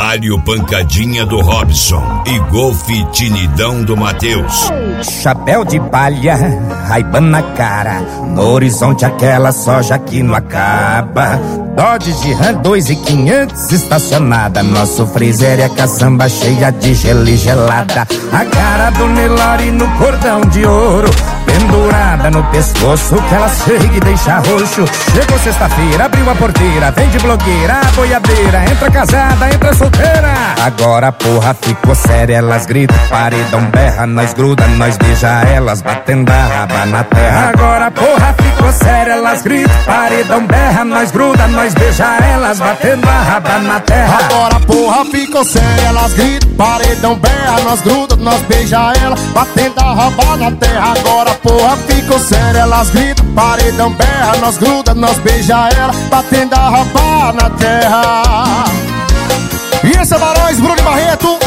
Mário Pancadinha do Robson e Golfe Tinidão do Matheus. Chapéu de palha, Ray-Ban na cara, no horizonte aquela soja que não acaba. Dodge de Ram 2.500 estacionada, nosso freezer é caçamba cheia de gelo e gelada. A cara do Nelore no cordão de ouro, pendurada no pescoço que ela chega e deixa roxo. Chegou sexta-feira, abriu a porteira, vem de blogueira, a boiadeira, entra casada, entra solteira. Agora a porra ficou séria, elas gritam, paredão berra, nós gruda, nós beija elas, batendo a raba na terra. Agora a porra ficou séria, elas gritam, paredão berra, nós gruda, nós beija elas, batendo a raba na terra. Agora a porra ficou séria, elas gritam, paredão berra, nós gruda, nós beija elas, batendo a raba na terra. Agora a porra ficou séria, elas gritam, paredão berra, nós gruda, nós beija ela, batendo a raba na terra. E esse é Barões, Bruno e Barreto,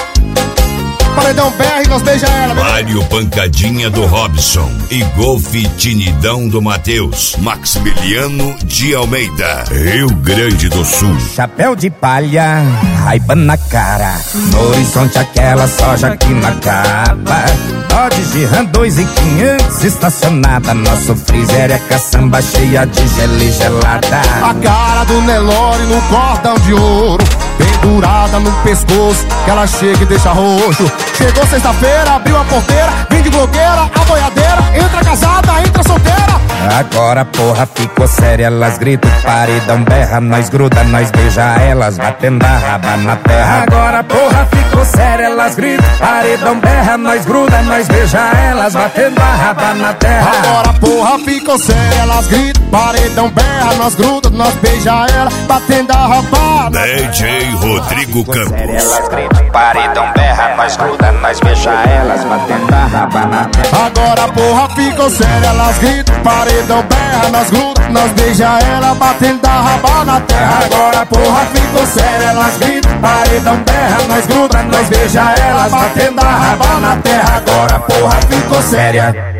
paredão berra e nós beija ela. Mário Pancadinha do Robson e Golfe Tinidão do Matheus. Maximiliano de Almeida, Rio Grande do Sul. Chapéu de palha, Ray-Ban na cara, no horizonte aquela soja que não acaba. Dodge de Ram 2.500 estacionada, nosso freezer é caçamba cheia de gelo e gelada. A cara do Nelore no cordão de ouro, pendurada no pescoço que ela chega e deixa roxo. Chegou sexta-feira, abriu a porteira, vem de blogueira, a boiadeira, entra casada, entra solteira. Agora a porra ficou séria, elas gritam, paredão berra, nós gruda, nós beija elas, batendo a raba na terra. Agora a porra ficou séria, elas gritam, paredão berra, nós gruda, nós beija elas, batendo a raba na terra. Agora a porra ficou séria, elas gritam, paredão berra, nós gruda, nós beija ela, batendo a raba na terra. DJ Rodrigo Campos. Elas gritam, paredão berra, nós gruda, nós beija elas, batendo a raba na terra. Agora a porra ficou séria, elas gritam, paredão berra, nós gruda, nós beija ela, batendo a raba na terra. Agora a porra ficou séria, elas gritam, paredão berra, nós gruda, nós beija elas, batendo a raba na terra. Agora a porra ficou séria.